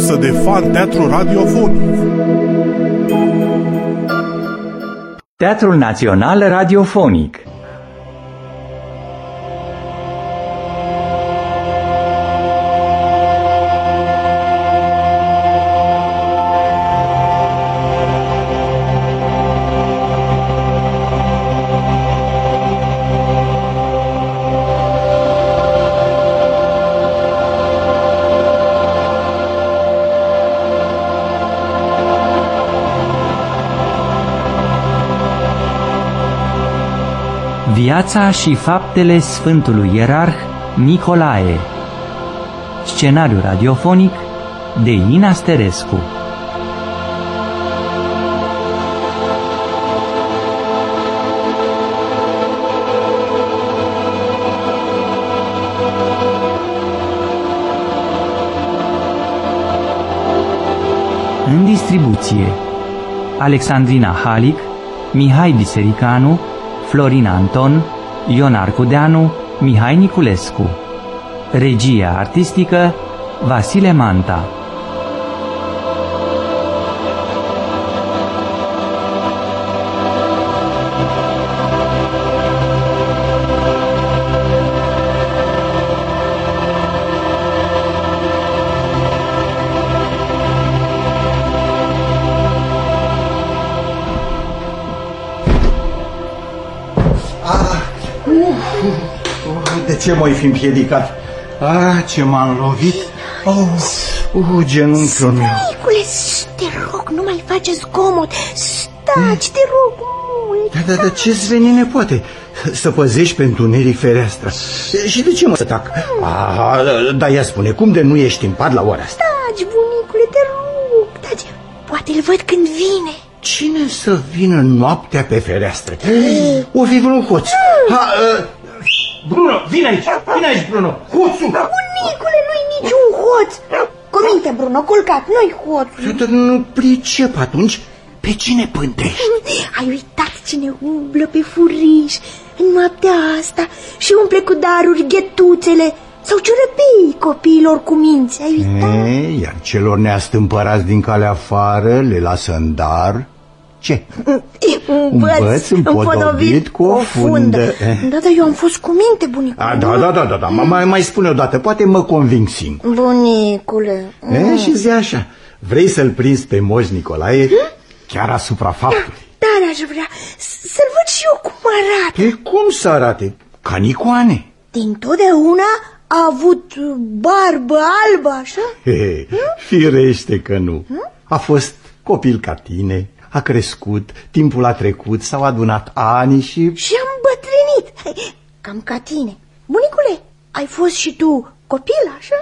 sursă de fan teatru radiofonic. Teatrul Național Radiofonic. Viața și faptele Sfântului Ierarh Nicolae. Scenariu radiofonic de Ina Sterescu. În distribuție: Alexandrina Halic, Mihai Bisericanu, Florina Anton, Ion Arcudeanu, Mihai Niculescu. Regia artistică Vasile Manta. De ce m-ai fi împiedicat? Ce m-am lovit? Genunchiul meu. Bunicule, te rog, nu mai face zgomot. Staci, te rog mult. Dar ce-ți veni, nepoate? Să păzești pe întuneric fereastra. Și de ce mă să tac? Dar ia spune, cum de nu ești în pat la ora asta? Taci, bunicule, te rog, taci. Poate îl văd când vine. Cine să vină noaptea pe fereastră? O fi vreun hoț. Bruno, vine aici, Bruno. Hoțul! Bunicule, nu-i niciun hoț. Cuminte, Bruno, culcat, nu-i hoțul. Dar nu pricep atunci. Pe cine pântești? Ai uitat cine umblă pe furiș în noaptea asta și umple cu daruri ghetuțele sau ciorăpii copiilor cu minți? Ai uitat? Iar celor neastâmpărați din calea afară le lasă în dar... Ce? Un băț împodobit cu o fundă. Da, dar eu am fost cu minte, bunicule. Da, mai spune odată, poate mă conving singur. Bunicule. Și zi așa, vrei să-l prinzi pe Moș Nicolae chiar asupra faptului? Dar aș vrea să-l văd și eu cum arată. Cum să arate? Ca Nicoane. Dintotdeauna a avut barbă albă, așa? Firește că nu. A fost copil ca tine. A crescut, timpul a trecut, s-au adunat ani și am îmbătrânit, cam ca tine. Bunicule, ai fost și tu copil, așa?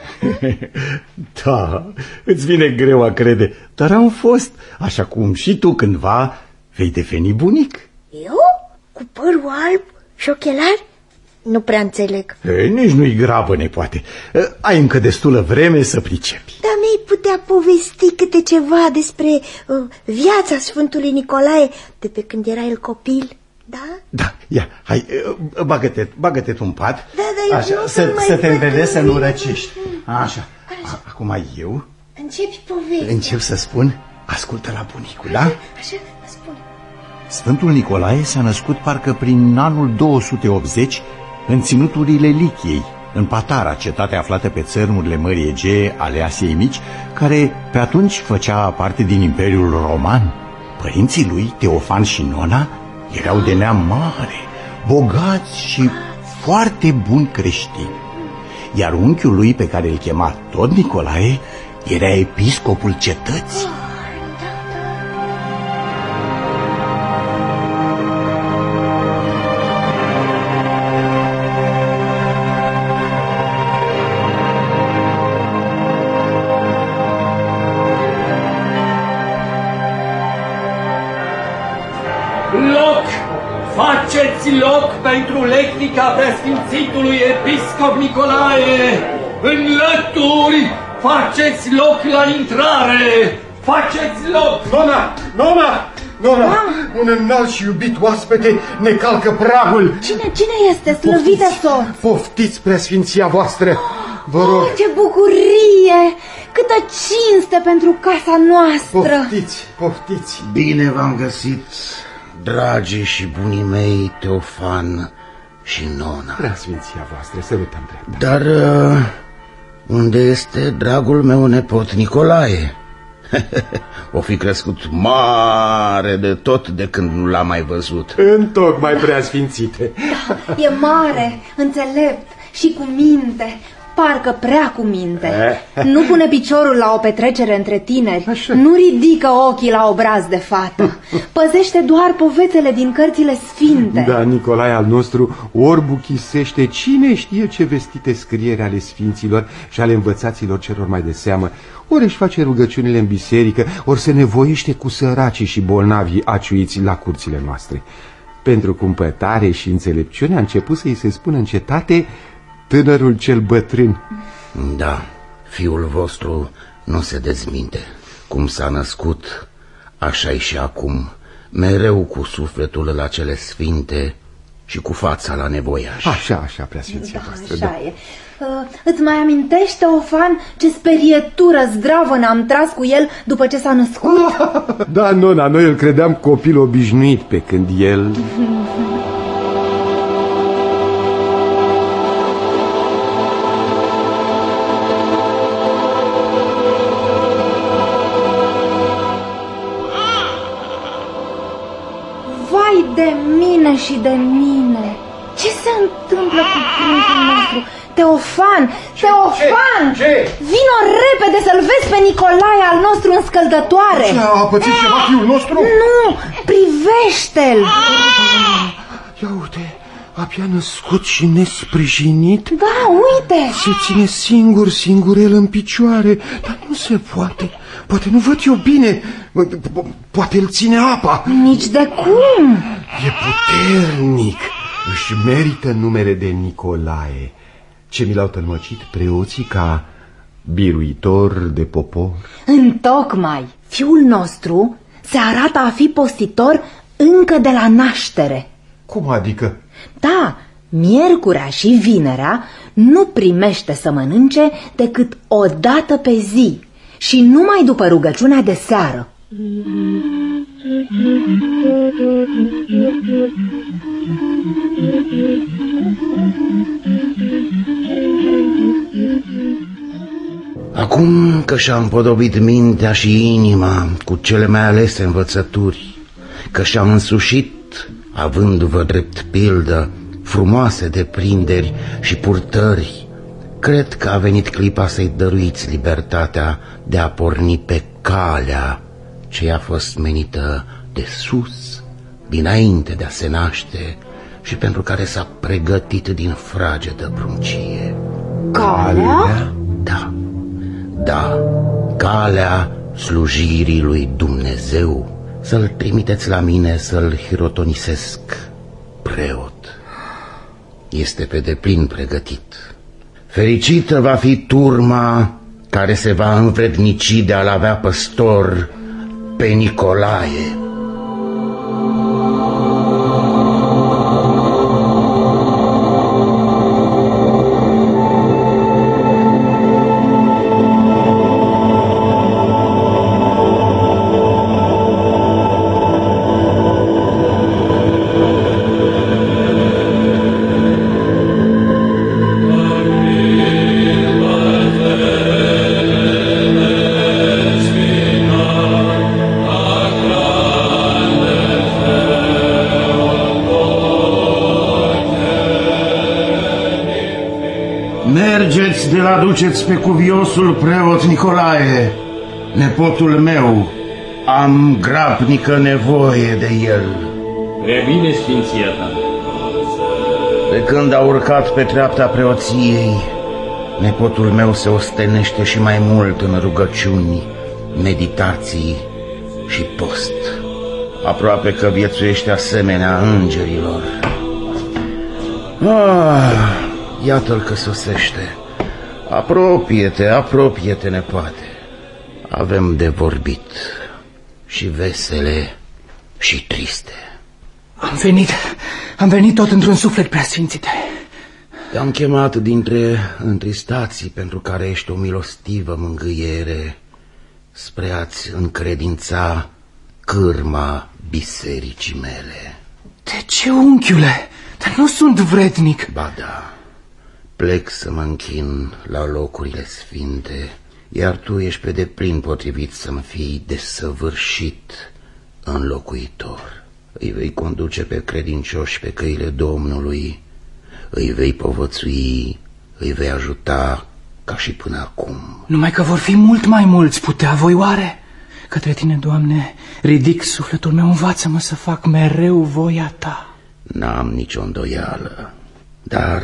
Da, îți vine greu a crede, dar am fost, așa cum și tu cândva vei deveni bunic. Eu? Cu părul alb și ochelari? Nu prea înțeleg. Nici nu-i grabă, nepoate. Ai încă destulă vreme să pricepi. Dar mi-ai putea povesti câte ceva despre viața Sfântului Nicolae de pe când era el copil, da? Da, ia, hai, bagă-te tu în pat. Da, așa, să te învedeți, să nu răcești. Așa. Acum eu începi povestea. Încep să spun, ascultă la bunicul, da? Așa, spune. Sfântul Nicolae s-a născut parcă prin anul 280 în ținuturile Lichiei, în Patara, cetate aflată pe țărmurile Mării Egee ale Asiei Mici, care pe atunci făcea parte din Imperiul Roman. Părinții lui, Teofan și Nona, erau de neam mare, bogați și foarte buni creștini. Iar unchiul lui, pe care îl chema tot Nicolae, era episcopul cetății. Faceți loc pentru lectica preasfințitului episcop Nicolae! În lături, faceți loc la intrare! Faceți loc! Nona, un înalt și iubit oaspete ne calcă pragul. Cine este, slăvită soț? Poftiți, preasfinția voastră, vă rog. Ce bucurie! câtă cinste pentru casa noastră! Poftiți, poftiți! Bine v-am găsit, dragii și bunii mei Teofan și Nona. Preasfinția voastră, sărutăm drept. Dar unde este dragul meu nepot Nicolae? O fi crescut mare de tot de când nu l-am mai văzut. Întocmai, preasfințite. Da, e mare, înțelept și cu minte. Parcă prea cu minte. Nu pune piciorul la o petrecere între tineri. Așa. Nu ridică ochii la obraz de fată. Păzește doar povețele din cărțile sfinte. Da, Nicolae al nostru ori buchisește cine știe ce vestite scriere ale sfinților și ale învățaților celor mai de seamă, ori își face rugăciunile în biserică, ori se nevoiește cu săracii și bolnavii aciuiți la curțile noastre. Pentru cumpătare și înțelepciune a început să-i se spună în cetate tânărul cel bătrân. Da, fiul vostru nu se dezminte. Cum s-a născut, așa-i și acum, mereu cu sufletul la cele sfinte și cu fața la nevoiași. Așa, preasfinția voastră. Așa e. Îți mai amintești, Teofan, ce sperietură zdravănă am tras cu el după ce s-a născut? Da, Nona, noi îl credeam copil obișnuit, pe când el... De mine și de mine. Ce se întâmplă cu pruncul nostru? Teofan! Teofan! Ce? Vino repede să-l vezi pe Nicolae al nostru în scăldătoare. A pățit ceva fiul nostru? Nu! Privește-l! Ia uite, abia născut și nesprijinit. Da, uite! Se ține singur el în picioare. Dar nu se poate. Poate nu văd eu bine. Poate îl ține apa. Nici de cum. E puternic. Își merită numele de Nicolae, ce mi l-au tălmăcit preoții ca biruitor de popor. Întocmai, fiul nostru se arată a fi postitor încă de la naștere. Cum adică? Da, miercurea și vinerea nu primește să mănânce decât o dată pe zi și numai după rugăciunea de seară. Acum că și-a împodobit mintea și inima cu cele mai alese învățături, că și-am însușit, avându-vă drept pildă, frumoase deprinderi și purtări, cred că a venit clipa să-i dăruiți libertatea de a porni pe calea ce i-a fost menită de sus, dinainte de a se naște și pentru care s-a pregătit din fragedă pruncie. Calea? Da, calea slujirii lui Dumnezeu. Să-l trimiteți la mine să-l hirotonisesc preot. Este pe deplin pregătit. Fericită va fi turma care se va învrednici de a-l avea păstor pe Nicolae. Mergeți de-l aduceți pe cuviosul preot Nicolae, nepotul meu. Am grabnică nevoie de el. E bine, sfinția ta. De când a urcat pe treapta preoției, nepotul meu se ostenește și mai mult în rugăciuni, meditații și post. Aproape că viețuiește asemenea îngerilor. Iată-l că sosește. Apropie-te, nepoate. Avem de vorbit, și vesele și triste. Am venit tot într-un suflet, preasfințite. Te-am chemat dintre întristații pentru care ești o milostivă mângâiere spre a-ți încredința cârma bisericii mele. De ce, unchiule? Dar nu sunt vrednic. Ba da, plec să mă închin la locurile sfinte, iar tu ești pe deplin potrivit să-mi fii desăvârșit înlocuitor. Îi vei conduce pe credincioși pe căile Domnului, îi vei povățui, îi vei ajuta ca și până acum. Numai că vor fi mult mai mulți, putea voi oare? Către tine, Doamne, ridic sufletul meu, învață-mă să fac mereu voia ta. N-am nicio îndoială, dar,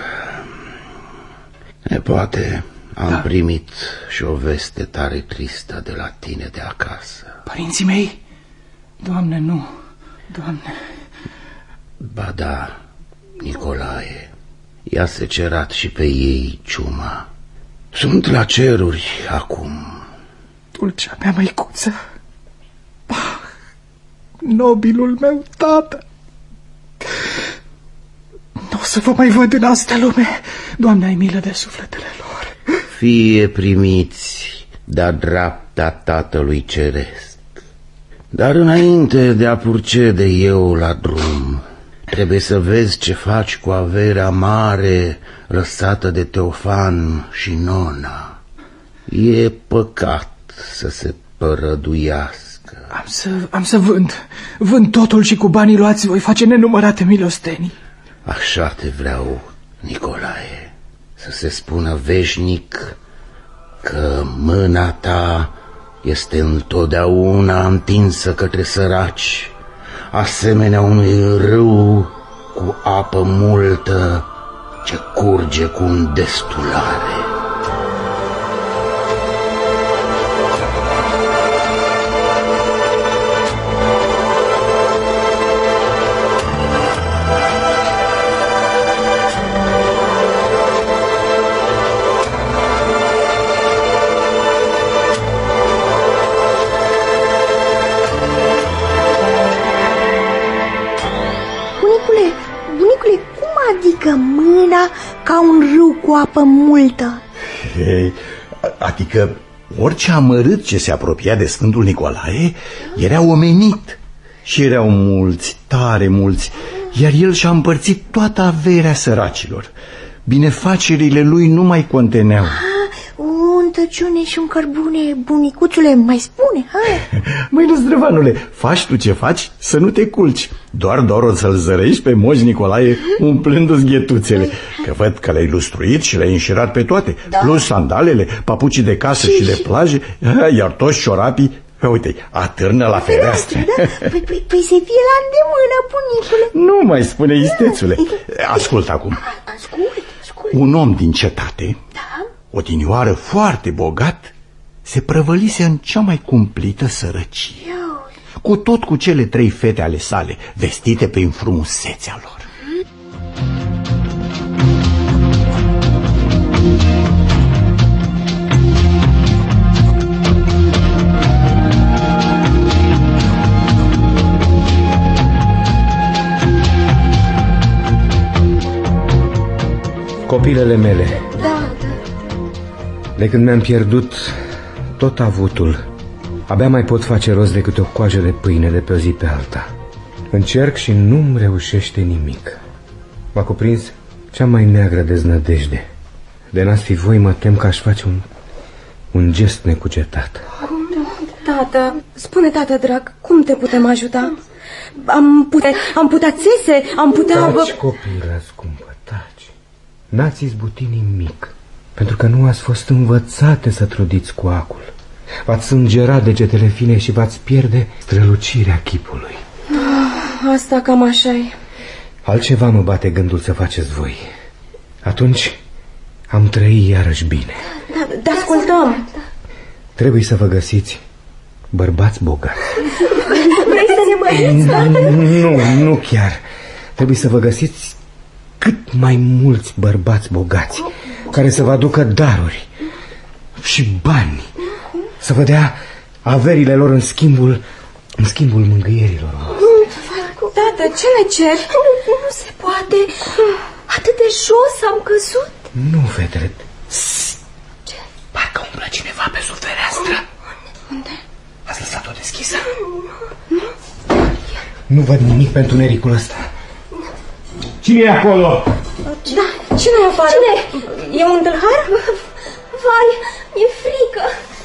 nepoate, am primit și o veste tare tristă de la tine de acasă. Părinții mei? Doamne, nu, Doamne. Ba da, Nicolae, i-a secerat și pe ei ciuma. Sunt la ceruri acum. Dulcea mea măicuță, nobilul meu tată, nu o să vă mai văd în astea lume. Doamne, ai milă de sufletele lor. Fie primiți de-a dreapta Tatălui Ceresc. Dar înainte de a purcede eu la drum, trebuie să vezi ce faci cu averea mare lăsată de Teofan și Nona. E păcat să se părăduiască. Am să vând totul și cu banii luați voi face nenumărate milostenii. Așa te vreau, Nicolae, să se spună veșnic că mâna ta este întotdeauna întinsă către săraci, asemenea unui râu cu apă multă ce curge cu îndestulare. Mâna ca un râu cu apă multă. Adică orice amărât ce se apropia de Sfântul Nicolae era omenit. Și erau mulți, tare mulți, iar el și-a împărțit toată averea săracilor. Binefacerile lui nu mai conteneau. O întăciune și un cărbune, bunicuțule, mai spune, hai. Măi, Năzdrăvanule, faci tu ce faci, să nu te culci. Doar o să-l zărești pe Moș Nicolae umplându-ți ghetuțele. Că văd că le-ai lustruit și le-ai înșirat pe toate, plus sandalele, papucii de casă și de plajă, iar toți ciorapii, uite, atârnă la fereastră. Păi se fie la îndemână, bunicule. Nu mai spune, istețule. Ascultă acum. Ascult. Un om din cetate, odinioară foarte bogat, se prăvălise în cea mai cumplită sărăcie, cu tot cu cele 3 fete ale sale, vestite prin frumusețea lor. Copilele mele, de când mi-am pierdut tot avutul, abia mai pot face rost de câte o coajă de pâine de pe o zi pe alta. Încerc și nu-mi reușește nimic. M-a cuprins cea mai neagră deznădejde. De n-ați fi voi, mă tem că aș face un gest necugetat. Tată, spune, tată drag, cum te putem ajuta? Am putea țese, am putea... Taci, copilă scumpă, taci. N-ați izbutit nimic, pentru că nu ați fost învățate să trudiți cu acul. V-ați sângera degetele fine și v-ați pierde strălucirea chipului. Asta cam așa-i. Altceva mă bate gândul să faceți voi. Atunci am trăit iarăși bine. Te ascultăm. Trebuie să vă găsiți bărbați bogați. Vrei să ne băieți? Nu chiar. Trebuie să vă găsiți cât mai mulți bărbați bogați, care să vă aducă daruri și bani, să vă dea averile lor în schimbul mângâierilor. Tată, ce ne ceri? Nu se poate. Atât de jos am căzut? Nu, fetele. Ce? Parcă umblă cineva pe sub fereastră. Unde? Ați lăsat-o deschisă? Nu văd nimic pe întunericul ăsta. Cine e acolo? Da, cine e afară? Cine? E un tâlhar? Vai, e frică.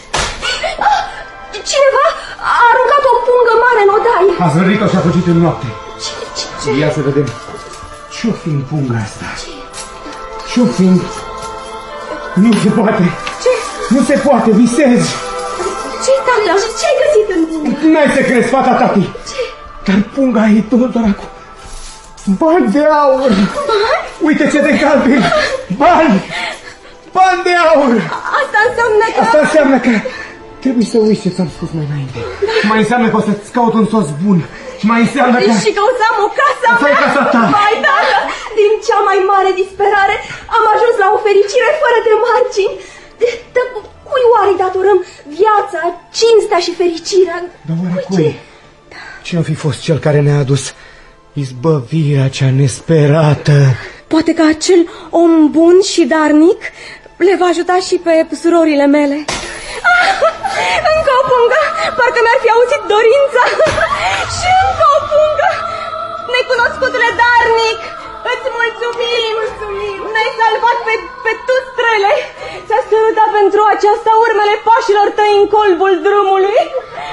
Cineva a aruncat o pungă mare în odaie. A zvârlit-o și a fugit în noapte. Ce? Ia să vedem. Ce-o fi în punga asta? Ce-o fi? Nu se poate. Ce? Nu se poate, visez. Ce-i, tata? Ce-ai găsit în pungă? N-ai să crezi, fata tati. Ce? Dar punga e tot dracu. Bani de aur. Bani? Uite ce de galben. Bani. Bani de aur. Asta înseamnă că... Asta înseamnă că trebuie să uiți ce ți-am spus mai înainte. Mai înseamnă că o să-ți caut un soț bun. Și mai înseamnă că... Și că o să am o casă a Asta e mea. casa ta. Vai, tată, din cea mai mare disperare am ajuns la o fericire fără de margini. Dar cui oare datorăm viața, cinstea și fericirea? Dar oare cui? Cine-o fi fost cel care ne-a adus izbăvirea cea nesperată? Poate că acel om bun și darnic le va ajuta și pe surorile mele. Încă o pungă, parcă mi-ar fi auzit dorința. Și încă o pungă. Necunoscutule darnic, îți mulțumim. Ne-ai salvat pe tustrele. Ți-a sărutat pentru aceasta urmele pașilor tăi în colbul drumului.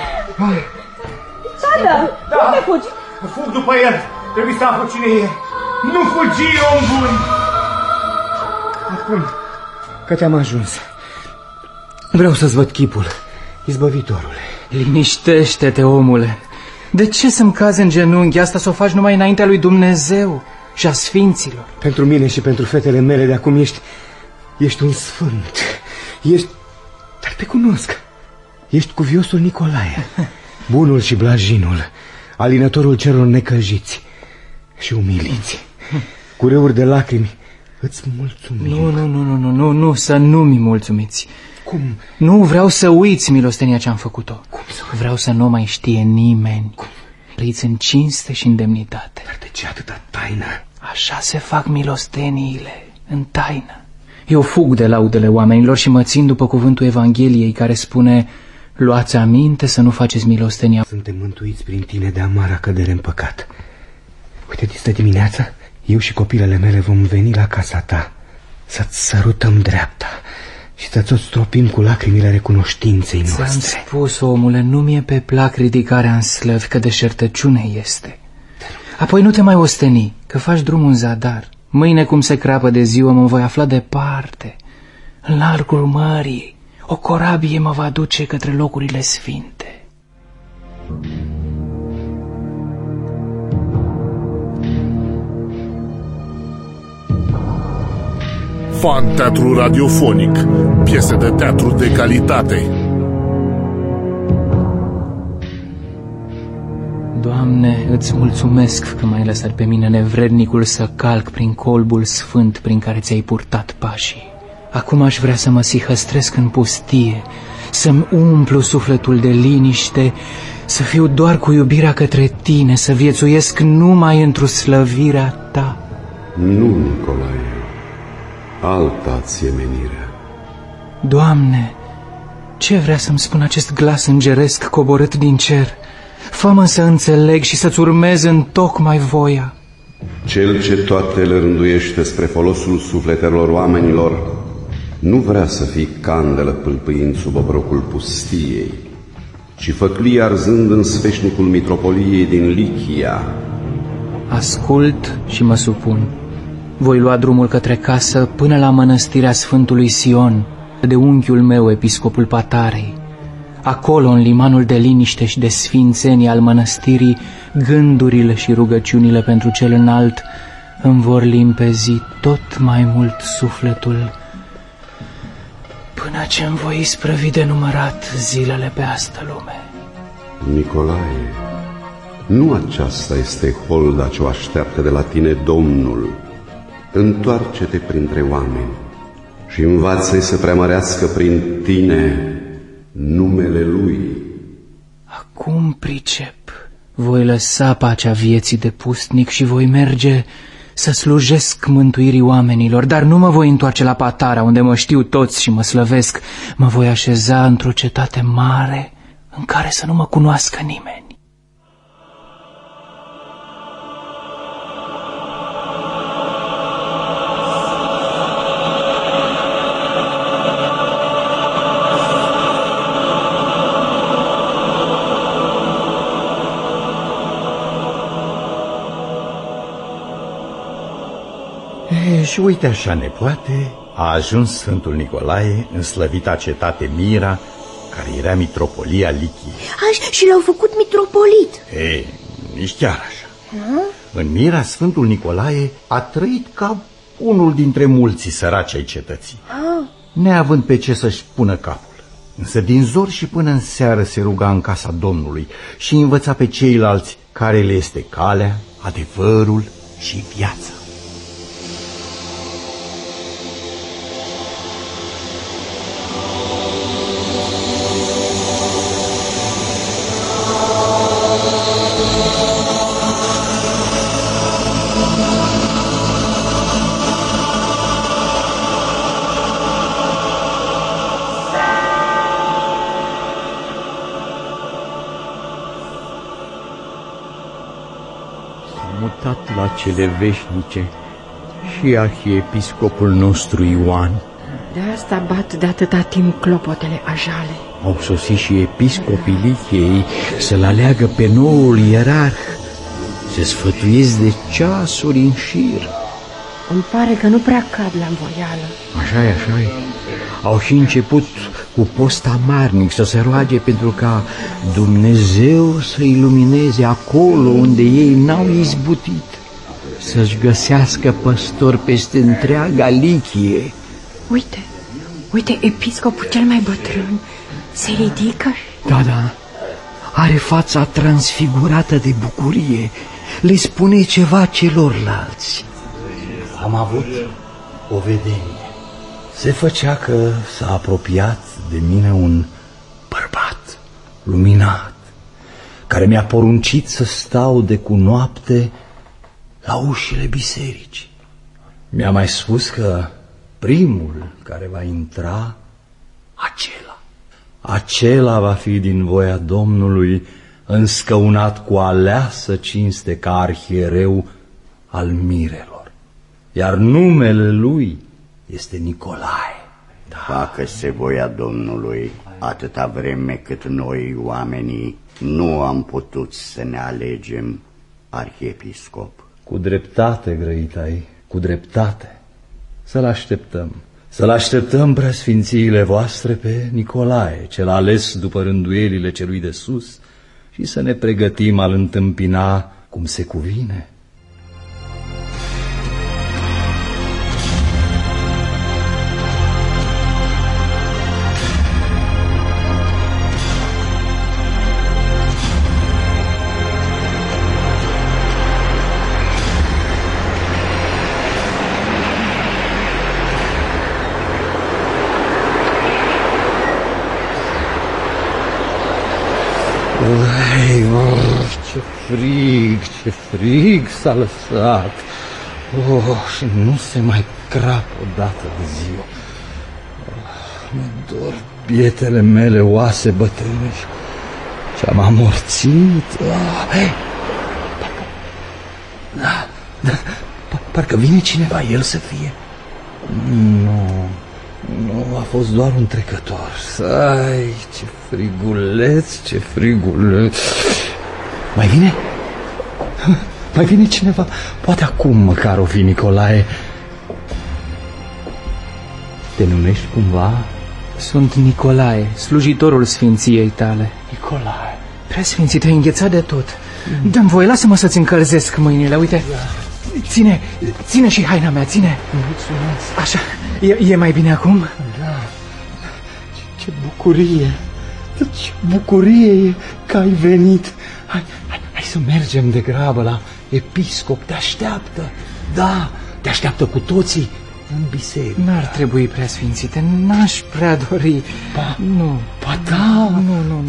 Tată, unde fugi? Fug după el. Trebuie să aflu cine e. Nu fugi, om bun! Acum că te-am ajuns, vreau să-ți văd chipul, izbăvitorule. Liniștește-te, omule. De ce să-mi cazi în genunchi? Asta s-o faci numai înaintea lui Dumnezeu și a sfinților. Pentru mine și pentru fetele mele de acum ești un sfânt. Dar te cunosc. Ești cuviosul Nicolae, bunul și blajinul, alinătorul celor necăjiți și umiliți. Cu râuri de lacrimi îți mulțumim. Nu, să nu mi mulțumiți. Cum? Nu, vreau să uiți milostenia ce am făcut-o. Cum să uit? Vreau să nu mai știe nimeni. Cum? Trăiți în cinste și în demnitate. Dar de ce atâta taină? Așa se fac milosteniile, în taină. Eu fug de laudele oamenilor și mă țin după cuvântul Evangheliei care spune: luați aminte să nu faceți milostenia. Suntem mântuiți prin tine de amara cădere în păcat. Uite, distă dimineața, eu și copilele mele vom veni la casa ta să-ți sărutăm dreapta și să-ți o stropim cu lacrimile recunoștinței noastre. Ți-am spus, omule, nu mi-e pe plac ridicarea în slăvi, că deșertăciune este. Apoi nu te mai osteni, că faci drumul în zadar. Mâine, cum se crapă de ziua, mă voi afla departe, în largul mării. O corabie mă va duce către locurile sfinte. Fan Teatru Radiofonic. Piese de teatru de calitate. Doamne, îți mulțumesc că m-ai lăsat pe mine nevrednicul să calc prin colbul sfânt prin care ți-ai purtat pașii. Acum aș vrea să mă sihăstresc în pustie, să-mi umplu sufletul de liniște, să fiu doar cu iubirea către tine, să viețuiesc numai într-o slăvirea ta. Nu, Nicolae, alta-ți e menirea. Doamne, ce vrea să-mi spun acest glas îngeresc coborât din cer? Fă-mă să înțeleg și să-ți urmez întocmai voia. Cel ce toate le rânduiește spre folosul sufletelor oamenilor nu vrea să fii candelă pâlpâind sub obrocul pustiei, ci făclie arzând în sfeșnicul mitropoliei din Lichia. Ascult și mă supun. Voi lua drumul către casă până la mănăstirea Sfântului Sion, de unchiul meu, episcopul Patarei. Acolo, în limanul de liniște și de sfințenie al mănăstirii, gândurile și rugăciunile pentru cel înalt îmi vor limpezi tot mai mult sufletul, până ce îmi voi isprăvi de numărat zilele pe astă lume. Nicolae, nu aceasta este holda ce o așteaptă de la tine Domnul. Întoarce-te printre oameni și învață-i să preamărească prin tine numele Lui. Acum pricep. Voi lăsa pacea vieții de pustnic și voi merge să slujesc mântuirii oamenilor, dar nu mă voi întoarce la Patara, unde mă știu toți și mă slăvesc. Mă voi așeza într-o cetate mare în care să nu mă cunoască nimeni. Și uite așa, nepoate, a ajuns Sfântul Nicolae în slăvita cetate Mira, care era mitropolia Lichiei. Și l-au făcut mitropolit. Nici chiar așa. În Mira, Sfântul Nicolae a trăit ca unul dintre mulți săraci ai cetății, neavând pe ce să-și pună capul. Însă din zor și până în seară se ruga în casa Domnului și învăța pe ceilalți care le este calea, adevărul și viața. Mutat la cele veșnice și arhiepiscopul nostru Ioan. De asta bat de atâta timp clopotele ajale. Au sosit și episcopii Lichiei să-l aleagă pe noul ierarh. Se sfătuiesc de ceasuri în șir. Îmi pare că nu prea cad la învoială. Așa-i, așa-i. Au și început cu post amarnic să se roage pentru ca Dumnezeu să ilumineze acolo unde ei n-au izbutit, să-și găsească păstori peste întreaga Lichie. Uite, episcopul cel mai bătrân se ridică. Da, are fața transfigurată de bucurie. Le spune ceva celorlalți. Am avut o vedenie. Se făcea că s-a apropiat de mine un bărbat luminat, care mi-a poruncit să stau de cu noapte la ușile bisericii. Mi-a mai spus că primul care va intra, acela va fi din voia Domnului înscăunat cu aleasă cinste ca arhiereu al mirelor, iar numele lui este Nicolae. Facă-se voia Domnului, atâta vreme cât noi, oamenii, nu am putut să ne alegem arhiepiscop. Cu dreptate, grăitai, cu dreptate. Să-l așteptăm, preasfințiile voastre, pe Nicolae, cel ales după rânduielile celui de sus, și să ne pregătim a-l întâmpina cum se cuvine. Ce frig s-a lăsat. Și nu se mai crapă odată de ziua. Mă dor bietele mele oase bătrâne și am amorțit. Parcă vine cineva, el să fie. Nu, a fost doar un trecător. Ai, ce friguleț. Mai vine cineva. Poate acum măcar o fi Nicolae. Te numești cumva? Sunt Nicolae, slujitorul sfinției tale. Nicolae. Preasfinții, te-ai înghețat de tot. Dă-mi voie, lasă-mă să-ți încălzesc mâinile. Uite, ține și haina mea, ține. Mulțumesc. Așa, e mai bine acum? Da. Ce bucurie e că ai venit. Hai să mergem de grabă la episcop. Te așteaptă. Da, te așteaptă cu toții în biserică. N-ar trebui, preasfințite, n-aș prea dori. Nu. Nu.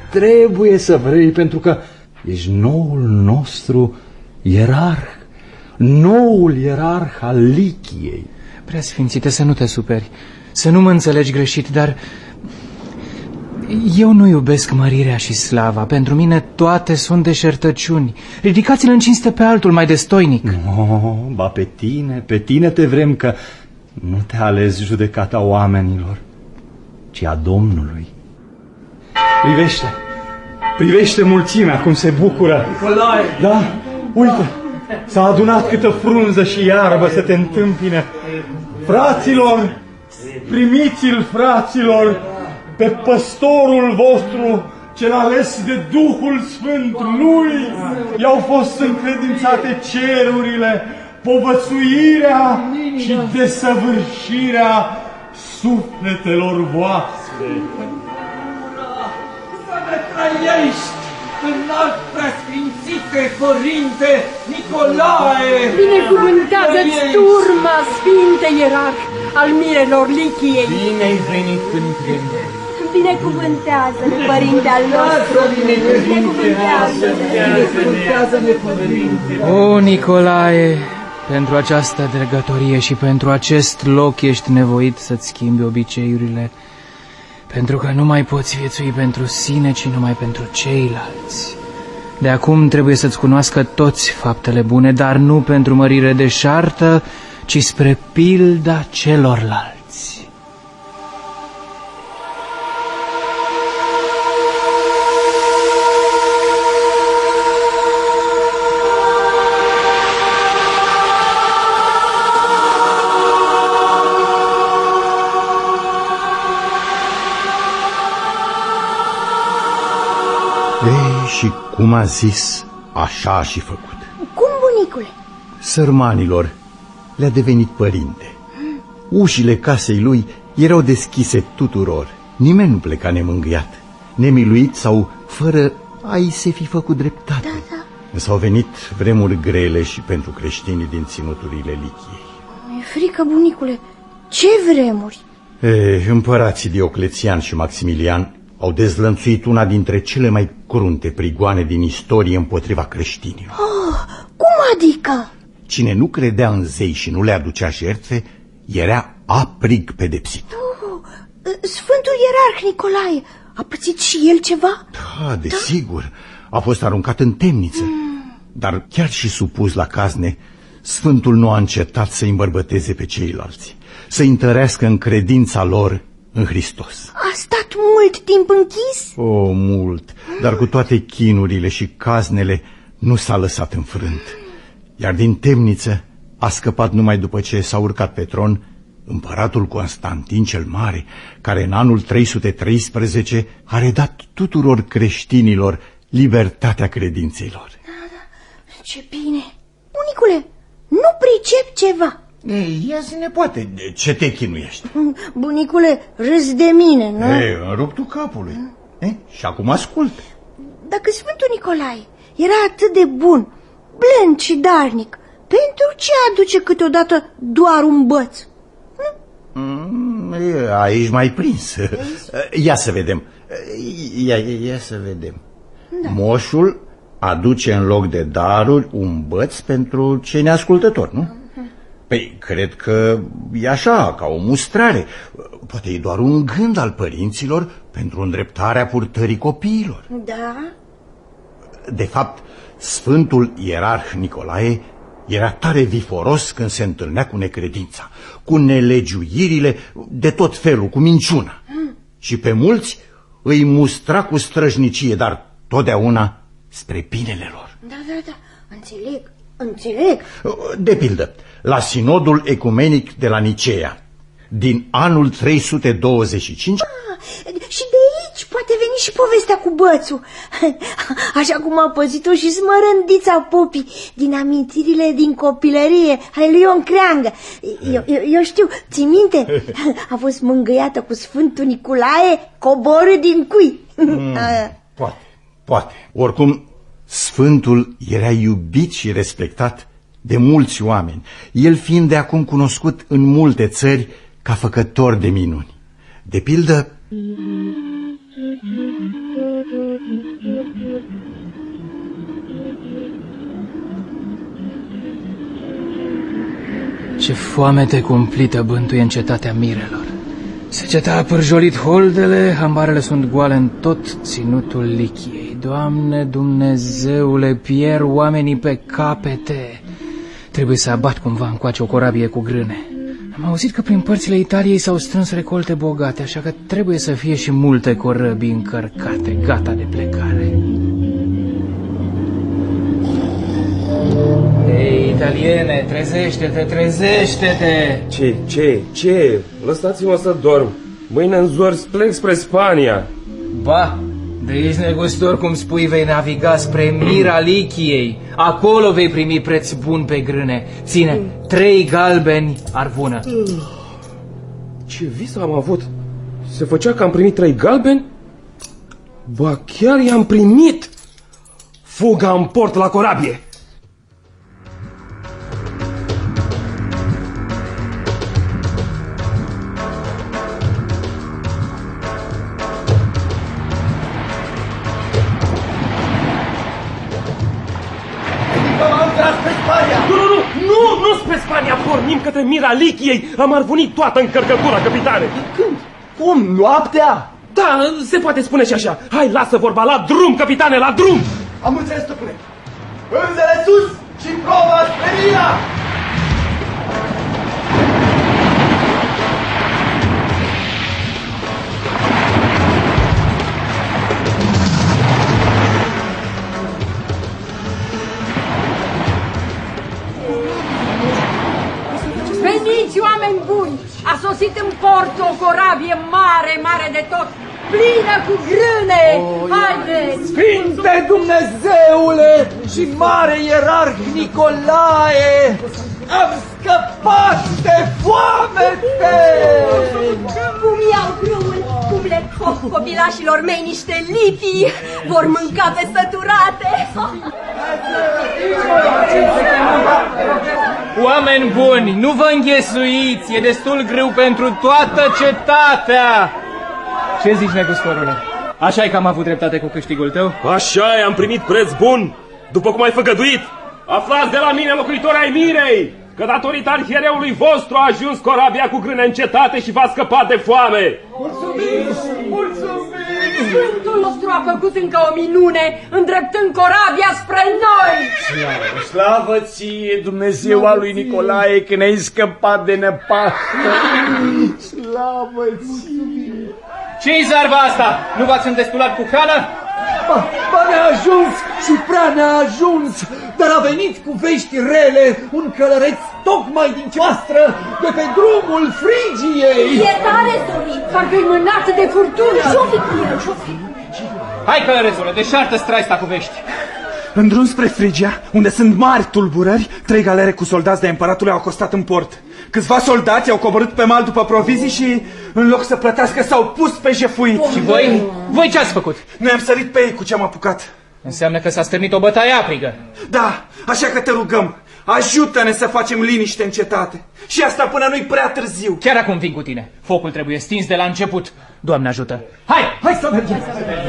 Trebuie să vrei, pentru că ești noul nostru ierarh, noul ierarh al Lichiei. Preasfințite, să nu te superi, să nu mă înțelegi greșit, dar eu nu iubesc mărirea și slava. Pentru mine toate sunt deșertăciuni. Ridicați-l în cinste pe altul mai destoinic. No, ba pe tine te vrem, că nu te-a ales judecata oamenilor, ci a Domnului. Privește mulțimea cum se bucură. Nicolae! Da, uite, s-a adunat câtă frunză și iarbă să te întâmpine. Fraților, primiți-l, fraților, pe păstorul vostru, cel ales de Duhul Sfânt. Lui i-au fost încredințate cerurile, povățuirea și desăvârșirea sufletelor voastre. Să ne trăiești, înalt preasfințite Părinte Nicolae! Binecuvântează-ți turma, Sfinte Ierarh al mirelor Lichiei! Bine ai venit între noi! Binecuvântează-ne, Părinte al nostru! Binecuvântează-ne, Părinte! O, Nicolae, pentru această dregătorie și pentru acest loc ești nevoit să-ți schimbi obiceiurile, pentru că nu mai poți viețui pentru sine, ci numai pentru ceilalți. De acum trebuie să-ți cunoască toți faptele bune, dar nu pentru mărire deșartă, ci spre pilda celorlalți. Și cum a zis, așa a și făcut. Cum, bunicule? Sărmanilor le-a devenit părinte. Ușile casei lui erau deschise tuturor. Nimeni nu pleca nemângâiat, nemiluit sau fără a-i se fi făcut dreptate. S-au venit vremuri grele și pentru creștinii din ținuturile Lichiei. Mi-e frică, bunicule. Ce vremuri? Împărații Dioclețian și Maximilian au dezlănțuit una dintre cele mai crunte prigoane din istorie împotriva creștinilor. Cum adică? Cine nu credea în zei și nu le aducea jertfe, era aprig pedepsit. Sfântul Ierarh Nicolae a pățit și el ceva? Da, desigur. A fost aruncat în temniță. Dar chiar și supus la cazne, Sfântul nu a încetat să-i îmbărbăteze pe ceilalți, să-i întărească în credința lor în Hristos. A stat mult timp închis? Mult, dar cu toate chinurile și caznele nu s-a lăsat înfrânt. Iar din temniță a scăpat numai după ce s-a urcat pe tron împăratul Constantin cel Mare, care în anul 313 a redat tuturor creștinilor libertatea credinței lor. Ce bine! Bunicule, nu pricep ceva. Ia să ne poate. Ce te chinuiești? Bunicule, râzi de mine, nu? În ruptul capului. Și acum ascult. Dacă Sfântul Nicolae era atât de bun, blând și darnic, pentru ce aduce câteodată doar un băț? Aici mai prins. Ia să vedem. Ia să vedem. Da. Moșul aduce în loc de daruri un băț pentru cei neascultători, nu? Păi, cred că e așa, ca o mustrare. Poate e doar un gând al părinților pentru îndreptarea purtării copiilor. Da? De fapt, Sfântul Ierarh Nicolae era tare viforos când se întâlnea cu necredința, cu nelegiuirile de tot felul, cu minciuna. Și pe mulți îi mustra cu străjnicie, dar totdeauna spre binele lor. Da, înțeleg. De pildă, la sinodul ecumenic de la Niceea, din anul 325... Și de aici poate veni și povestea cu bățul. Așa cum a păzit-o și smărândița Popii din amintirile din copilărie ale lui Ion Creangă. Eu știu, ții minte? A fost mângâiată cu Sfântul Nicolae, coborât din cui. Poate. Oricum, Sfântul era iubit și respectat de mulți oameni, el fiind de acum cunoscut în multe țări ca făcător de minuni. De pildă, Ce foamete cumplită bântuie în cetatea mirelor. Seceta a pârjolit holdele, hambarele sunt goale în tot ținutul Lichiei. Doamne Dumnezeule, pierd oamenii pe capete. Trebuie să abat cumva încoace o corabie cu grâne. Am auzit că prin părțile Italiei s-au strâns recolte bogate, așa că trebuie să fie și multe corăbii încărcate, gata de plecare. Ei, italiene, trezește-te, trezește-te! Ce? Lăsați-mă să dorm. Mâine în zor plec spre Spania. Ba, de aici negustor, cum spui, vei naviga spre Mira Lichiei. Acolo vei primi preț bun pe grâne. Ține, 3 galbeni arvună. Ce vis am avut? Se făcea că am primit 3 galbeni? Ba, chiar i-am primit! Fuga în port la corabie! Nu spre Spania, pornim către Mira Lichiei. Am arvunit toată încărcătura, capitane. Când? Cum? Noaptea? Da, se poate spune și așa. Hai, lasă vorba, la drum, capitane, la drum! Am înțeles, stăpâne. Pânzele sus și prova spre Mira! Veniți, oameni buni! A sosit în port o corabie mare, mare de tot, plină cu grâne! Haideți! Sfinte Dumnezeule și mare ierarh Nicolae! Am scăpat de foamete! Cum iau drumul, cum le foc copilașilor mei niște lipii, vor mânca pe săturate! Oameni buni, nu vă înghesuiți, e destul greu pentru toată cetatea. Ce zici, negustorule? Așa e că am avut dreptate cu câștigul tău? Așa e, am primit preț bun, după cum ai făgăduit. Aflați de la mine, locuitori ai Mirei, că datorită arhiereului vostru a ajuns corabia cu grâne în cetate și v-a scăpat de foame. Mulțumim! Sfântul nostru a făcut încă o minune, îndreptând corabia spre noi! Slavă ție, Dumnezeu al lui Nicolae, că ne-ai scăpat de năpastă! Slavă ție! Ce-i zarva asta? Nu v-ați îndestulat cu hrană? Ba ne-a ajuns și prea ne-a ajuns, dar a venit cu vești rele un călăreț tocmai din voastră de pe drumul Frigiei. E tare, Zorii, parcă-i mânat de furtună. Ce-o fi? Hai, călărețule, deșartă-ți traista cu vești. În drum spre Frigia, unde sunt mari tulburări, 3 galere cu soldați de împăratului au acostat în port. Câțiva soldați au coborât pe mal după provizii și, în loc să plătească, s-au pus pe jefuit. Și voi? Voi ce ați făcut? Noi am sărit pe ei cu ce am apucat. Înseamnă că s-a stârnit o bătaie aprigă. Da, așa că te rugăm, ajută-ne să facem liniște în cetate. Și asta până nu-i prea târziu. Chiar acum vin cu tine. Focul trebuie stins de la început. Doamne ajută! Hai să mergem!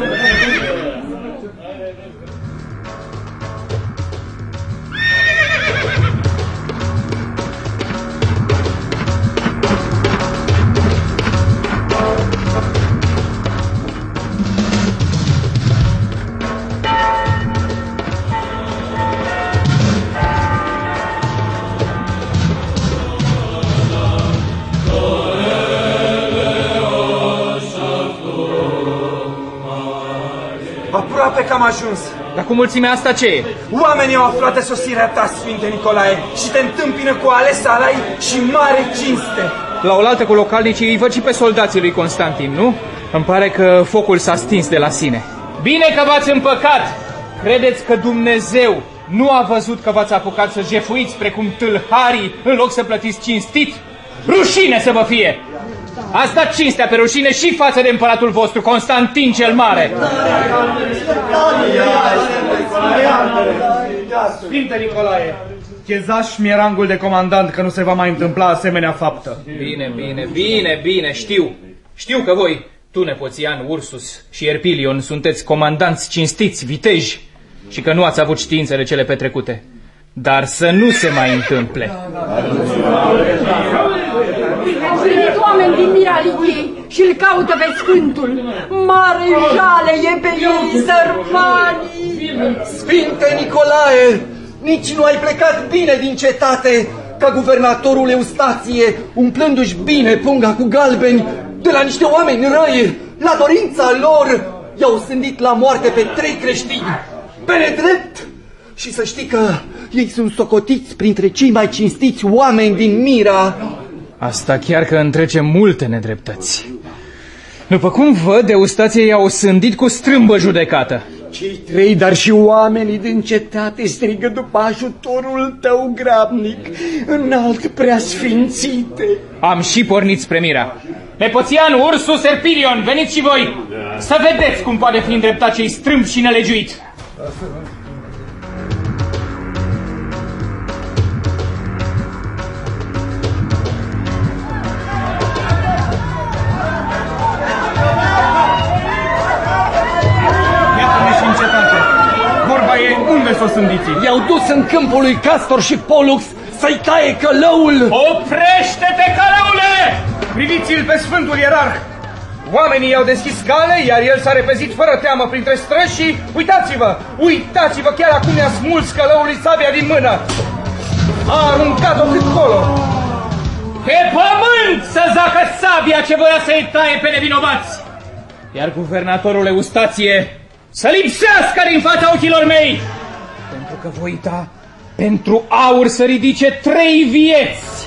Aproape că am ajuns. Dar cu mulțimea asta ce e? Oamenii au aflat de sosirea ta, Sfinte Nicolae, și te întâmpină cu ales alai și mare cinste. La oaltă cu localnicii îi văd și pe soldații lui Constantin, nu? Îmi pare că focul s-a stins de la sine. Bine că v-ați împăcat! Credeți că Dumnezeu nu a văzut că v-ați apucat să jefuiți precum tâlharii în loc să plătiți cinstit? Rușine să vă fie! Ați dat cinstea pe rușine și față de împăratul vostru, Constantin cel Mare! Sfinte Nicolae, chezaș mi-e rangul de comandant că nu se va mai întâmpla asemenea faptă. Bine, știu că voi, tu, Nepoțian, Ursus și Erpilion, sunteți comandanți cinstiți, viteji, și că nu ați avut științele cele petrecute. dar să nu se mai întâmple. Sunt oameni din Mira Lichiei și îl caută pe Sfântul. Mare jale e pe ei, sărmanii! Sfinte Nicolae, nici nu ai plecat bine din cetate, ca guvernatorul Eustație, umplându-și bine punga cu galbeni de la niște oameni răi. La dorința lor i-au sândit la moarte pe 3 creștini, pe nedrept. Și să știi că ei sunt socotiți printre cei mai cinstiți oameni din Mira. Asta chiar că întrece multe nedreptăți. După cum văd, Eustație i-au sândit cu strâmbă judecată. Cei 3, dar și oamenii din cetate strigă după ajutorul tău grabnic, înalt preasfințite. Am și pornit spre Mira. Nepoțian, Ursus, Erpilion, veniți și voi! Să vedeți cum poate fi îndreptat cei strâmb și nelegiuit. Unde s-o sândiții? I-au dus în câmpul lui Castor și Pollux să-i taie călăul. Oprește-te, călăule! Priviți-l pe Sfântul Ierarh! Oamenii i-au deschis cale, iar el s-a repezit fără teamă printre străzi și uitați-vă, chiar acum i-a smuls călăului sabia din mână. A aruncat-o cât colo. Pe pământ să zacă sabia ce voia să-i taie pe nevinovați! Iar guvernatorul Eustație să lipsească din fața ochilor mei! Pentru că voi da pentru aur să ridice 3 vieți.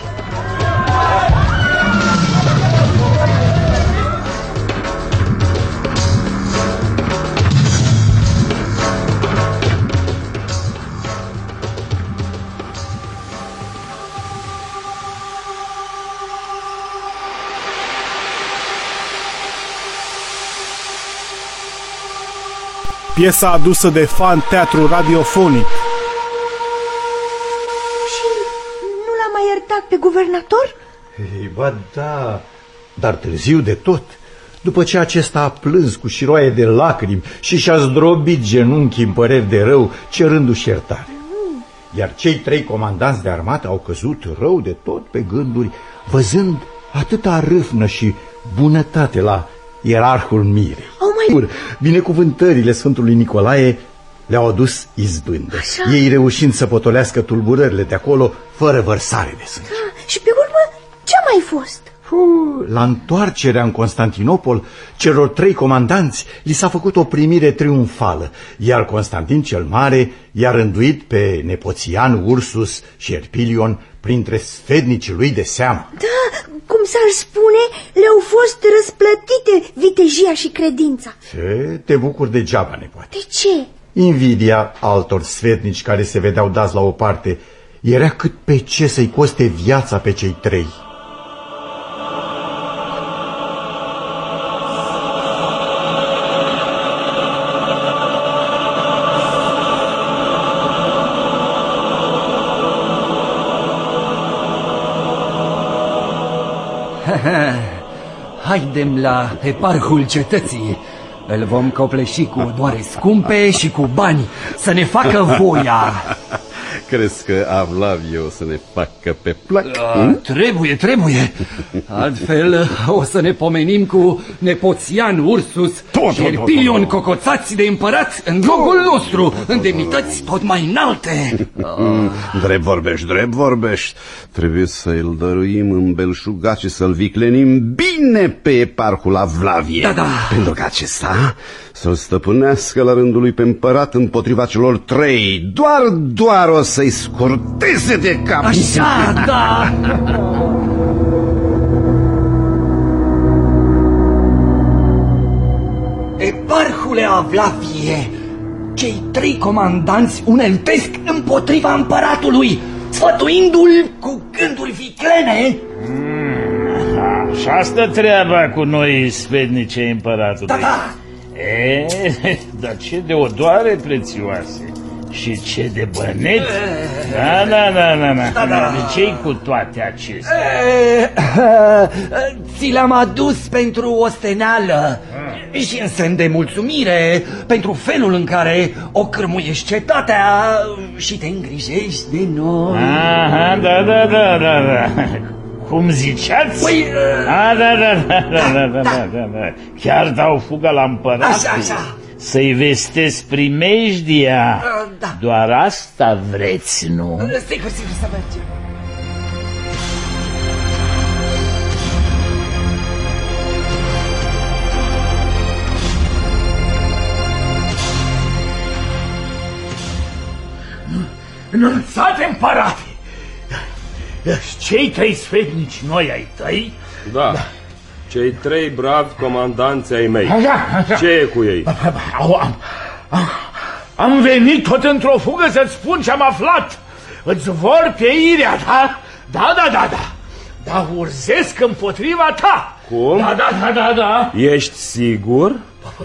Piesa adusă de fan teatru radiofonic. Și nu l-a mai iertat pe guvernator? Ei, ba da, dar târziu de tot. După ce acesta a plâns cu șiroaie de lacrimi și și-a zdrobit genunchii în păreri de rău, cerându-și iertare. Iar cei 3 comandanți de armată au căzut rău de tot pe gânduri, văzând atâta râvnă și bunătate la ierarhul Mirei. Binecuvântările Sfântului Nicolae le-au adus izbândă, ei reușind să potolească tulburările de acolo fără vărsare de sânge. Și pe urmă, ce-a mai fost? La întoarcerea în Constantinopol, celor 3 comandanți li s-a făcut o primire triumfală, iar Constantin cel Mare i-a rânduit pe Nepoțian, Ursus și Erpilion printre sfednicii lui de seamă. Da, cum s-ar spune, le-au fost răsplătite vitejia și credința. Te bucuri degeaba, nepoate. De ce? Invidia altor sfednici care se vedeau dați la o parte era cât pe ce să-i coste viața pe cei 3. Haidem la eparhul cetății. Îl vom copleși cu odoare scumpe și cu bani, să ne facă voia. Crezi că Avlavie o să ne facă pe plac? Trebuie. Altfel o să ne pomenim cu Nepoțian, Ursus și Erpilion cocoțați de împărat în locul nostru, în demnități tot mai înalte. Drept vorbești. Trebuie să-l dăruim în belșugat și să-l viclenim bine pe eparhul Avlavie. Da. Pentru că acesta să-l stăpânească la rândul lui pe împărat împotriva celor 3. Doar o să-i scurteze de cap. Așa, da. Eparhule Avlavie, cei 3 comandanți uneltesc împotriva împăratului, sfătuindu-l cu gânduri viclene. Așa stă treaba cu noi sfednicii împăratului. Da. Dar ce de odoare prețioase Și ce de băneți? Da. De ce-i cu toate acestea? Ți le-am adus pentru osteneală și în semn de mulțumire pentru felul în care o cârmuiești cetatea și te îngrijești de noi. Aha, da. Cum ziceați? Păi, Da. Chiar dau fugă la împărat? Așa. Să-i vestesc primejdia. Da. Doar asta vreți, nu? Sigur, să mergem. Înălțate împărate! Cei 3 sfetnici noi ai tăi? Da. Cei 3 bravi comandanți ai mei. Așa. Ce e cu ei? Am venit tot într-o fugă să-ți spun ce-am aflat. Îți vor pe irea ta? Da. Dar urzesc împotriva ta. Cum? Da. Ești sigur?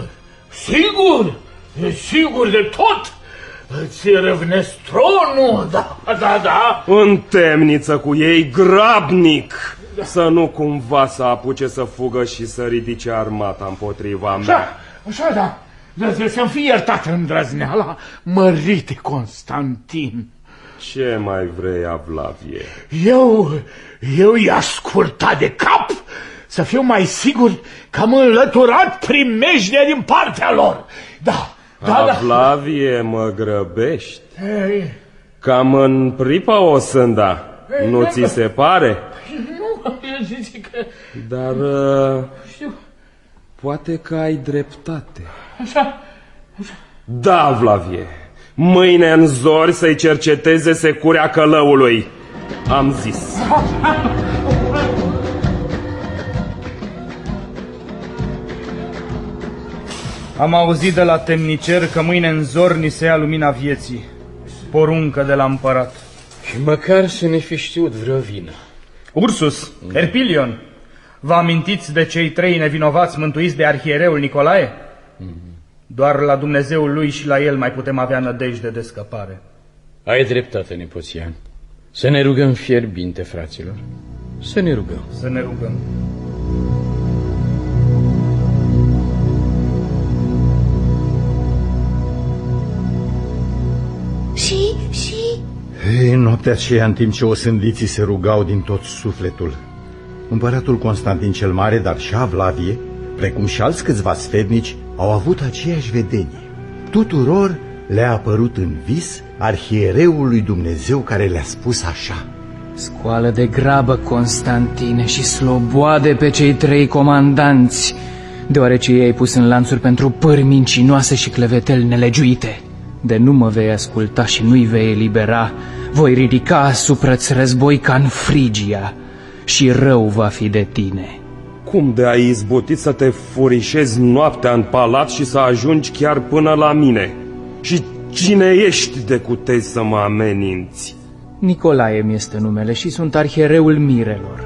Sigur de tot. Îți râvnesc tronul. Da. În temniță cu ei, grabnic. Să nu cumva să apuce să fugă și să ridice armata împotriva mea. Așa, da. Să-mi fie iertată îndrăzneala, mărite Constantin. Ce mai vrei, Avlavie? Eu i-aș scurta de cap să fiu mai sigur că am înlăturat primejdia din partea lor. Da. Avlavie, mă grăbești. Cam în pripa o sânda. Nu ți se pare? Nu, eu zic că... Dar poate că ai dreptate. Așa. Da, Avlavie. Mâine în zori să-i cerceteze securea călăului. Am zis. Am auzit de la temnicer că mâine în zor ni se ia lumina vieții. Poruncă de la împărat. Și măcar să ne fi știut vreo vină. Ursus, Herpilion, vă amintiți de cei 3 nevinovați mântuiți de arhiereul Nicolae? Doar la Dumnezeul lui și la el mai putem avea nădejde de scăpare. Ai dreptate, nepoțian. Să ne rugăm fierbinte, fraților. Să ne rugăm. Să ne rugăm. Noaptea aceea, în timp ce osândiții se rugau din tot sufletul, împăratul Constantin cel Mare, dar și Avlavie, precum și alți câțiva sfetnici, au avut aceeași vedenie. Tuturor le-a apărut în vis arhiereul lui Dumnezeu care le-a spus așa: Scoală de grabă, Constantine, și sloboade pe cei 3 comandanți, deoarece ei ai pus în lanțuri pentru pări mincinoase și cleveteli nelegiuite. De nu mă vei asculta și nu-i vei elibera, voi ridica asupra-ți război ca în Frigia și rău va fi de tine. Cum de ai izbutit să te furișezi noaptea în palat și să ajungi chiar până la mine? Și cine ești de cutezi să mă ameninți? Nicolae mi-este numele și sunt arhiereul mirelor.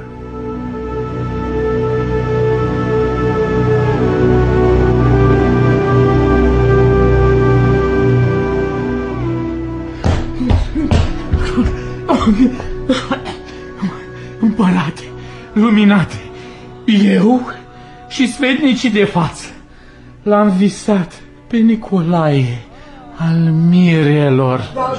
Împărate, luminate, eu și sfetnicii de față l-am visat pe Nicolae al mirelor.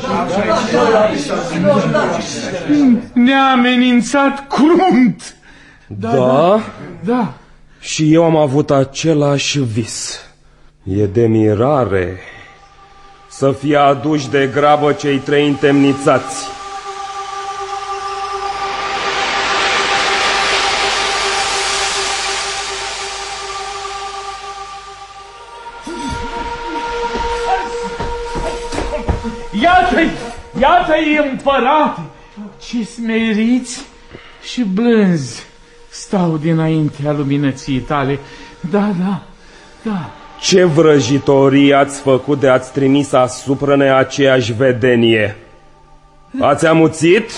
Ne-a amenințat crunt. Da. Și eu am avut același vis. E de mirare să fie aduși de grabă cei 3 întemnițați. Iată-i, împărate, ce smeriți și blânzi stau dinaintea luminății tale. Da. Ce vrăjitorii ați făcut de ați trimis asupra-ne aceeași vedenie? Ați amuțit?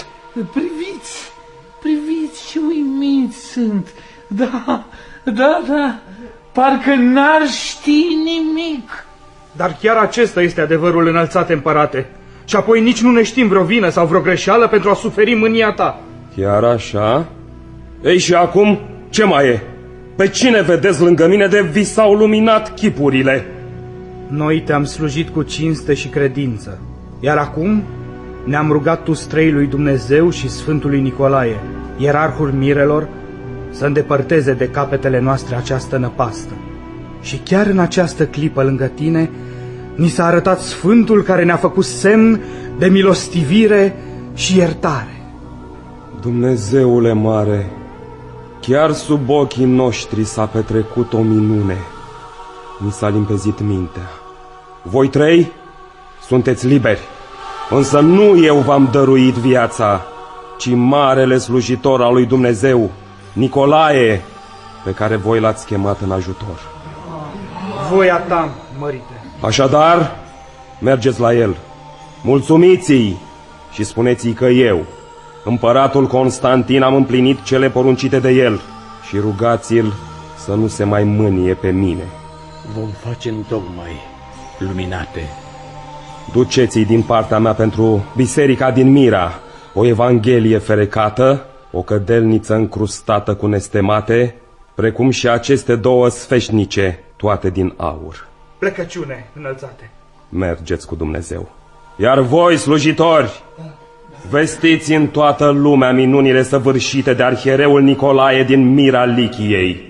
Priviți ce uimiți sunt. Da, parcă n-ar ști nimic. Dar chiar acesta este adevărul, înălțate împărate. Și apoi nici nu ne știm vreo vină sau vreo greșeală pentru a suferi mânia ta. Chiar așa? Ei, și acum ce mai e? Pe cine vedeți lângă mine de vi s-au luminat chipurile? Noi te-am slujit cu cinste și credință, iar acum ne-am rugat tu străii lui Dumnezeu și Sfântului Nicolae, ierarhul mirelor, să îndepărteze de capetele noastre această năpastă. Și chiar în această clipă lângă tine ni s-a arătat Sfântul care ne-a făcut semn de milostivire și iertare. Dumnezeule mare, chiar sub ochii noștri s-a petrecut o minune. Mi s-a limpezit mintea. Voi trei sunteți liberi, însă nu eu v-am dăruit viața, ci marele slujitor al lui Dumnezeu, Nicolae, pe care voi l-ați chemat în ajutor. Voia ta, mărite. Așadar, mergeți la el, mulțumiți-i și spuneți-i că eu, împăratul Constantin, am împlinit cele poruncite de el și rugați-l să nu se mai mânie pe mine. Vom face întocmai, luminate. Duceți-i din partea mea pentru biserica din Mira o evanghelie ferecată, o cădelniță încrustată cu nestemate, precum și aceste două sfeșnice, toate din aur. Plecăciune, înălțate. Mergeți cu Dumnezeu. Iar voi, slujitori, vestiți în toată lumea minunile săvârșite de arhiereul Nicolae din Mira Lichiei.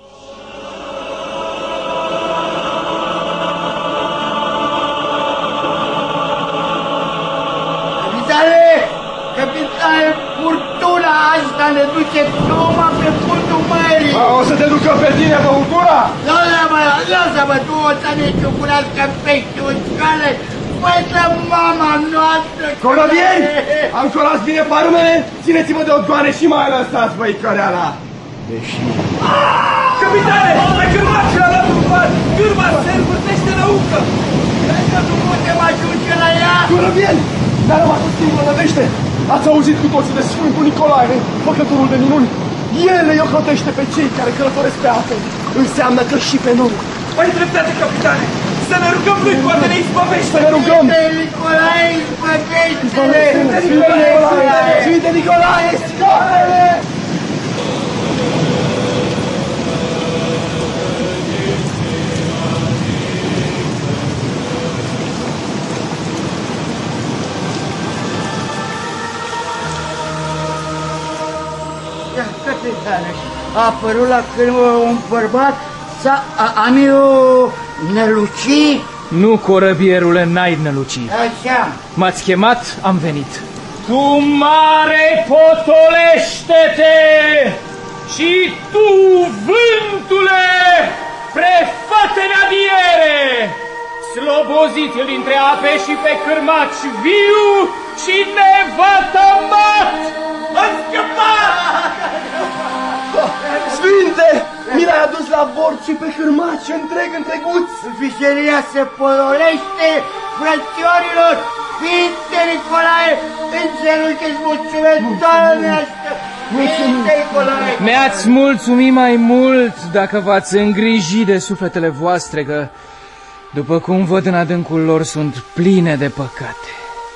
Capitane, furtuna asta ne duce numai pe fundul mării. O să te ducă pe tine băutura? Lasă-mă, tu o să ne ciucurească pești în scale. Păi să mama noastră... Corobieni, am colat bine parumele, țineți-mă de odgoane și mai lăsați, băi, căreala. Deși... Capitane, mai cârmați la lăpufat! Cârma se învârtește la ucă! Cred că nu putem ajunge la ea! Corobieni, ne-a rămas o singură nădejde. Ați auzit cu toții de Sfântul Nicolae, făcătorul de minuni? El îi ocrotește pe cei care călătoresc pe apă. Înseamnă că și pe noi. Ai dreptate, capitane! Să ne rugăm lui, poate ne izbăvește! Să ne rugăm! Sfinte Nicolae, izbăvește-ne! Sfinte Nicolae, scoate-le! Capitane, a apărut la cârmă un bărbat, am eu nălucit? Nu, corăbierule, n-ai nălucit. Așa. M-ați chemat, am venit. Tu, mare, potolește-te! Și tu, vântule, prefă-te în adiere! Slobozit-l dintre ape și pe cârmaci viu și nevătămat! Am scăpat! Sfinte, mi l-ai adus la bord și pe cârmaci întreguți. Vișeria se podolește, frățiorilor! Sfinte Nicolae, încerceți mulțumesc, Doamne, Sfinte Nicolae! Mi-ați mulțumit mai mult dacă v-ați îngrijit de sufletele voastre, că, după cum văd în adâncul lor, sunt pline de păcate.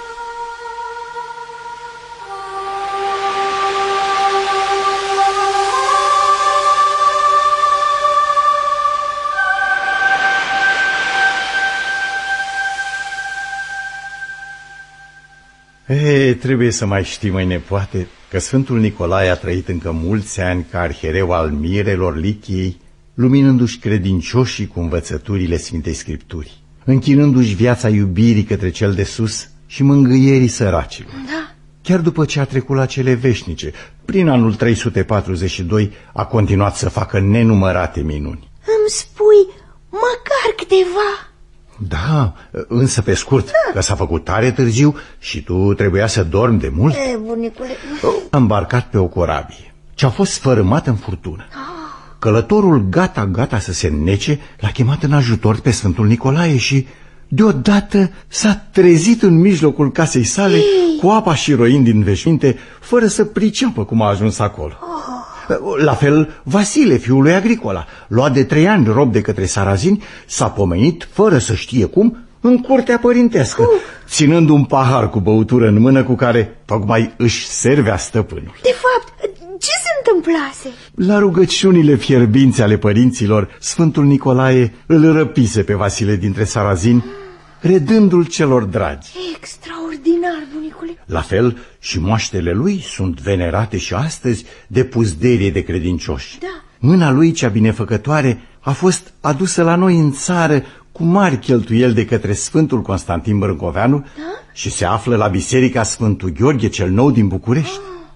Trebuie să mai știi, măi nepoate, că Sfântul Nicolae a trăit încă mulți ani ca arhiereu al mirelor Lichiei, luminându-și credincioșii cu învățăturile Sfintei Scripturii, închinându-și viața iubirii către cel de sus și mângâierii săracilor. Da. Chiar după ce a trecut la cele veșnice, prin anul 342 a continuat să facă nenumărate minuni. Îmi spui măcar câteva? Da, însă pe scurt, că s-a făcut tare târziu și tu trebuia să dormi de mult. Bunicule... A îmbarcat pe o corabie ce a fost sfărâmată în furtună. Călătorul, gata să se înnece, l-a chemat în ajutor pe Sfântul Nicolae și deodată s-a trezit în mijlocul casei sale cu apa și roind din veșminte, fără să priceapă cum a ajuns acolo. La fel, Vasile, fiul lui Agricola, luat de 3 ani rob de către sarazini, s-a pomenit, fără să știe cum, în curtea părintească, ținând un pahar cu băutură în mână cu care tocmai își servea stăpânul. De fapt, ce se întâmplase? La rugăciunile fierbinți ale părinților, Sfântul Nicolae îl răpise pe Vasile dintre sarazini, redându-l celor dragi. Extraordinar, bunicule! La fel, și moaștele lui sunt venerate și astăzi de puzderie de credincioși. Da. Mâna lui cea binefăcătoare a fost adusă la noi în țară cu mari cheltuieli de către Sfântul Constantin Brâncoveanu, și se află la Biserica Sfântul Gheorghe cel Nou din București.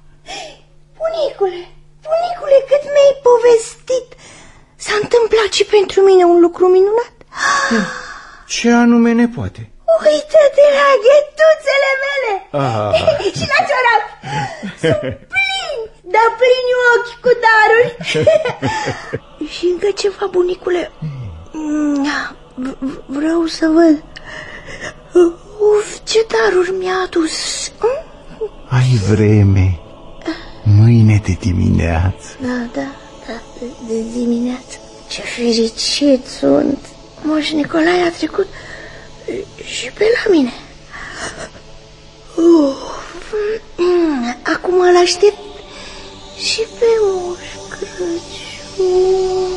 Bunicule, cât mi-ai povestit, s-a întâmplat și pentru mine un lucru minunat. Ce anume, nepoate? Uită-te la ghetuțele mele și la ciorapi. Sunt plini, dar plini ochi cu daruri. Și încă ceva, bunicule. Vreau să văd. Ce daruri mi-a adus. Ai vreme. Mâine de dimineață. Da, de dimineață. Ce fericit sunt. Moș Nicolae a trecut și pe la mine. Acum îl aștept și pe Moș Crăciun.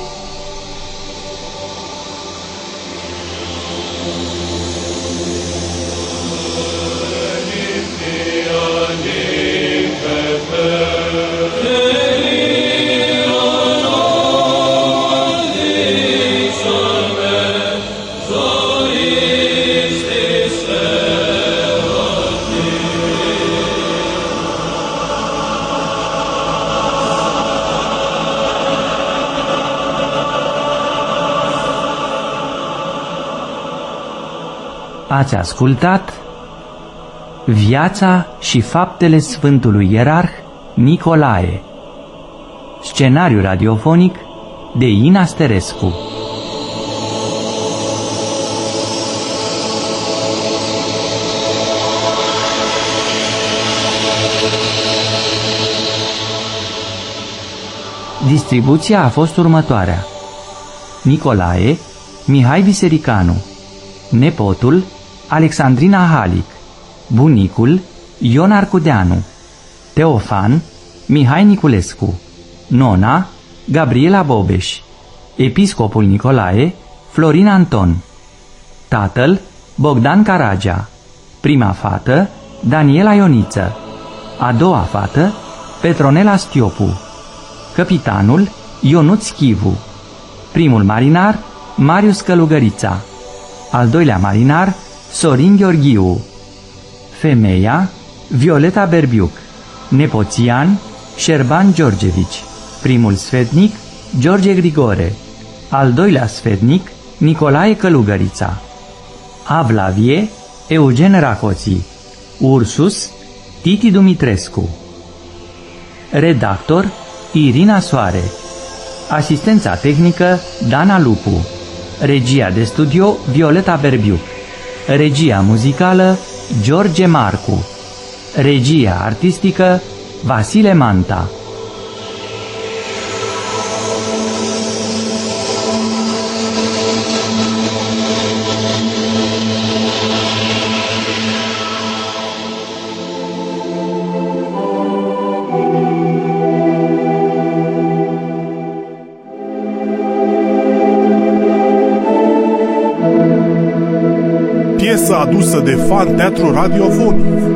Ați ascultat Viața și faptele Sfântului Ierarh Nicolae. Scenariu radiofonic de Ina Sterescu. Distribuția a fost următoarea: Nicolae, Mihai Bisericanu; nepotul, Alexandrina Halic; bunicul, Ion Arcudeanu; Teofan, Mihai Niculescu; nona, Gabriela Bobeș; episcopul Nicolae, Florin Anton; tatăl, Bogdan Caragea; prima fată, Daniela Ioniță; a doua fată, Petronela Stiopu; capitanul, Ionuț Chivu; primul marinar, Marius Călugărița; al doilea marinar, Sorin Gheorghiu; femeia, Violeta Berbiuc; nepoțian, Șerban Georgevici; primul sfetnic, George Grigore; al doilea sfetnic, Nicolae Călugărița; Avlavie, Eugen Racoții; Ursus, Titi Dumitrescu; redactor, Irina Soare; asistența tehnică, Dana Lupu; regia de studio, Violeta Berbiuc; regia muzicală, George Marcu; regia artistică, Vasile Manta. Piesă adusă de Fan Teatru Radiofonic.